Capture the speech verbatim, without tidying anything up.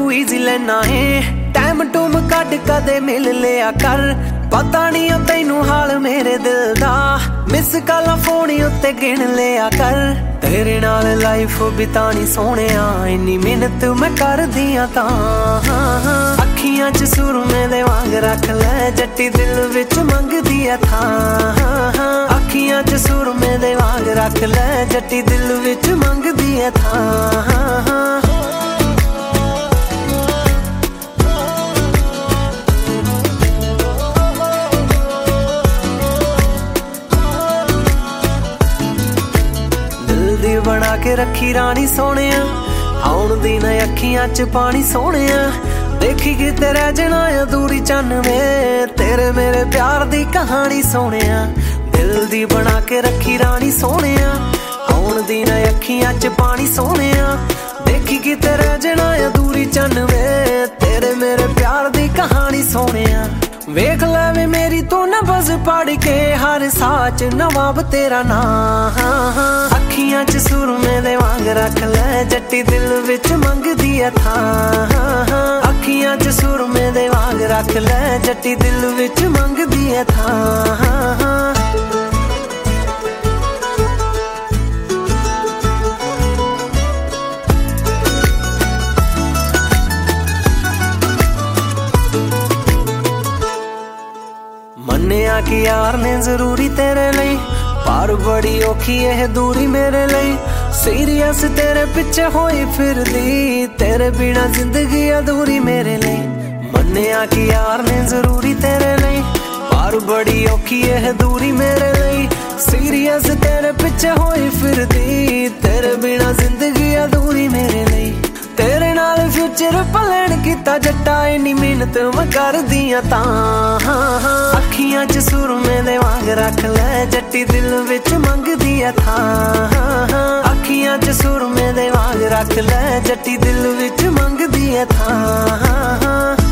तू ईजी लेना है टाइम टूम कट कदे मिल लिया कर पता नहीं तैनू हाल मेरे दिल दा मिस काला फोन उत्ते गिन लिया कर तेरे नाल लाइफ बितानी सोने इन्नी मेहनत मैं कर दिया ता अखियां च सुरमे दे वांग रख ले जट्टी दिल विच मंगदी है था अखियां च सुरमे दे वांग रख ले जट्टी दिल विच मंगदी है था बना के रखी रानी सोने आउण दी न अखियां च पानी सोने देखी कि तेरे जना अधूरी चन में तेरे मेरे प्यार दी कहानी सोने दिल दी बना के रखी रानी सोने आउण दी न अखियां च पानी सोने देखी कि तेरे जना अधूरी चन में तेरे मेरे प्यार दी कहानी सोने वेख ले मेरी तू न बस पढ़ के हर साच नवाब तेरा ना अखियां च सुरमे दे वांग रख ले जट्टी दिल विच मंगदी है था अखियां च सुरमे दे वांग रख ले जट्टी दिल विच मंगदी है था मन्निया कि यार ने जरूरी तेरे लिए पर बड़ी औखी है दूरी मेरे लिए सीरियस तेरे पिछे होई फिरदी तेरे बिना जिंदगी अधूरी मेरे लिए मन्निया कि यार ने जरूरी तेरे लिए पर बड़ी औखी है दूरी मेरे लिए सीरियस तेरे पिछे होई फिरदी तेरे बिना जिंदगी अधूरी मेरे लिए तेरे नाल फ्यूचर प्लान कीता जट्टा इन्नी मेहनत मैं कर दिया ता अखियां च सुरमे दे वांग रख ले जट्टी दिल विच मंगदी है था अखियां च सुरमे दे वांग रख ले जट्टी दिल विच मंगदी है था